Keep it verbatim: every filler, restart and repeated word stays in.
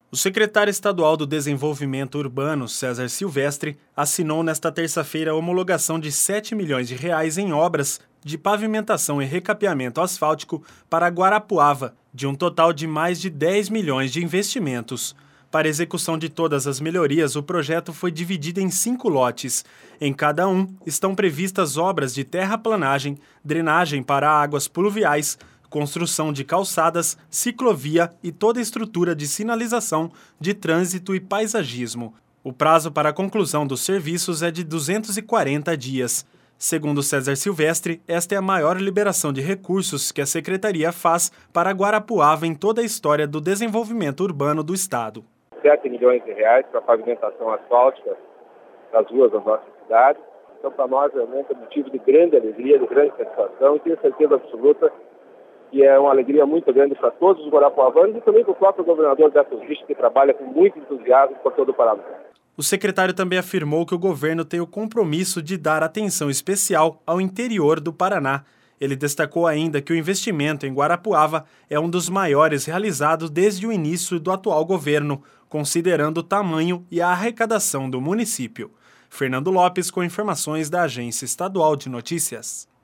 O secretário estadual do Desenvolvimento Urbano, César Silvestre, assinou nesta terça-feira a homologação de sete milhões de reais em obras de pavimentação e recapeamento asfáltico para Guarapuava, de um total de mais de dez milhões de investimentos. Para a execução de todas as melhorias, o projeto foi dividido em cinco lotes. Em cada um estão previstas obras de terraplanagem, drenagem para águas pluviais, construção de calçadas, ciclovia e toda a estrutura de sinalização, de trânsito e paisagismo. O prazo para a conclusão dos serviços é de duzentos e quarenta dias. Segundo César Silvestre, esta é a maior liberação de recursos que a Secretaria faz para Guarapuava em toda a história do desenvolvimento urbano do Estado. sete milhões de reais para pavimentação asfáltica das ruas da nossa cidade. Então, para nós, é um motivo de grande alegria, de grande satisfação e tenho certeza absoluta que é uma alegria muito grande para todos os guarapuavanos e também para o próprio governador Beto Richa, que trabalha com muito entusiasmo por todo o Paraná. O secretário também afirmou que o governo tem o compromisso de dar atenção especial ao interior do Paraná. Ele destacou ainda que o investimento em Guarapuava é um dos maiores realizados desde o início do atual governo, considerando o tamanho e a arrecadação do município. Fernando Lopes com informações da Agência Estadual de Notícias.